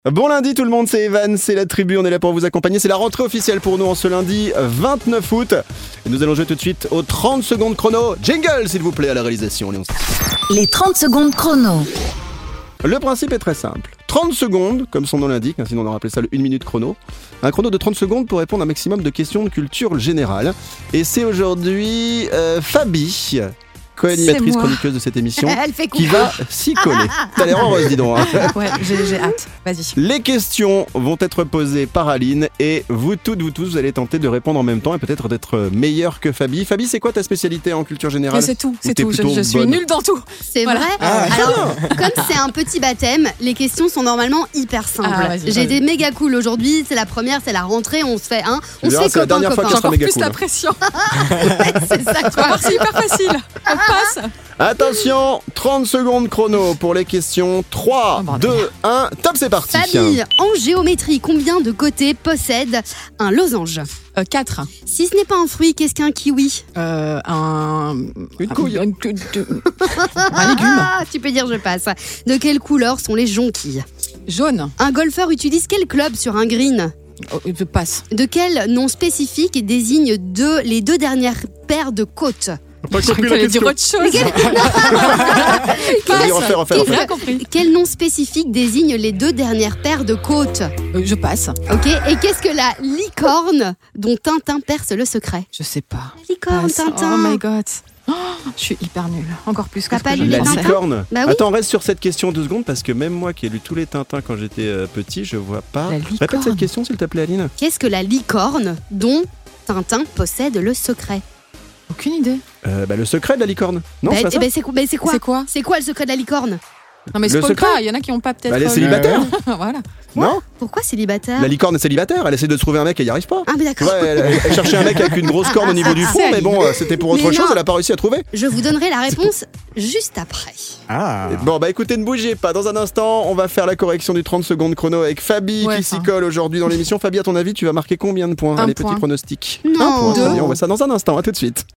Bon lundi tout le monde, c'est Evan, c'est la tribu, on est là pour vous accompagner. C'est la rentrée officielle pour nous en ce lundi 29 août. Et nous allons jouer tout de suite aux 30 secondes chrono. Jingle s'il vous plaît à la réalisation. Les 30 secondes chrono. Le principe est très simple. 30 secondes, comme son nom l'indique, sinon on aurait appelé ça le 1 minute chrono. Un chrono de 30 secondes pour répondre à un maximum de questions de culture générale. Et c'est aujourd'hui Fabi, co-animatrice chroniqueuse de cette émission, qui va s'y coller. T'as l'air heureuse, dis donc. Hein. Ouais, j'ai hâte. Vas-y. Les questions vont être posées par Aline et vous toutes, vous tous, vous allez tenter de répondre en même temps et peut-être d'être meilleur que Fabi. Fabi, c'est quoi ta spécialité en culture générale ? Mais c'est tout. Je suis nulle dans tout. C'est voilà. vrai. Alors, comme c'est un petit baptême, les questions sont normalement hyper simples. J'ai été méga cool aujourd'hui. C'est la première, c'est la rentrée. On se fait c'est la dernière fois qu'elle sera méga plus cool. La pression. Ouais, c'est ça. C'est hyper facile. On passe. Attention, 30 secondes chrono pour les questions. 3, 2, 1, top, c'est parti. Famille, en géométrie, combien de côtés possède un losange ? 4. Si ce n'est pas un fruit, qu'est-ce qu'un kiwi ? Une couille. Un légume. Tu peux dire je passe. De quelle couleur sont les jonquilles ? Jaune. Un golfeur utilise quel club sur un green ? Je passe. De quel nom spécifique désigne les deux dernières paires de côtes ? J'ai cru qu'elle dire autre chose. Rien compris. Quel nom spécifique désigne les deux dernières paires de côtes ? Je passe. Ok. Et qu'est-ce que la licorne dont Tintin perce le secret ? Je sais pas. Licorne, Tintin. Oh my god. Je suis hyper nulle. Encore plus que T'as ce pas que lu je les pensais. Tintin ? Licorne. Bah oui. Attends, reste sur cette question 2 secondes parce que même moi qui ai lu tous les Tintins quand j'étais petit, je vois pas. La licorne. Répète cette question s'il te plaît, Aline. Qu'est-ce que la licorne dont Tintin possède le secret ? Aucune idée. Le secret de la licorne. Non, c'est pas ça. C'est quoi ? C'est quoi le secret de la licorne ? Non mais Le spoil secret ? pas, il y en a qui n'ont pas peut-être... Elle est célibataire. Voilà. Non ? Pourquoi célibataire ? La licorne est célibataire, elle essaie de trouver un mec, elle y arrive pas. Ah mais d'accord. Ouais, elle cherchait un mec avec une grosse corne au niveau du front, mais bon, c'était pour autre Mais chose, non. elle a pas réussi à trouver. Je vous donnerai la réponse juste après. Bon, écoutez, ne bougez pas. Dans un instant, on va faire la correction du 30 secondes chrono avec Fabi qui s'y colle aujourd'hui dans l'émission. Fabi, à ton avis, tu vas marquer combien de points ? Un Allez, point. petit pronostic. Non. 1 point. Deux. Très bien, on voit ça dans un instant. À tout de suite.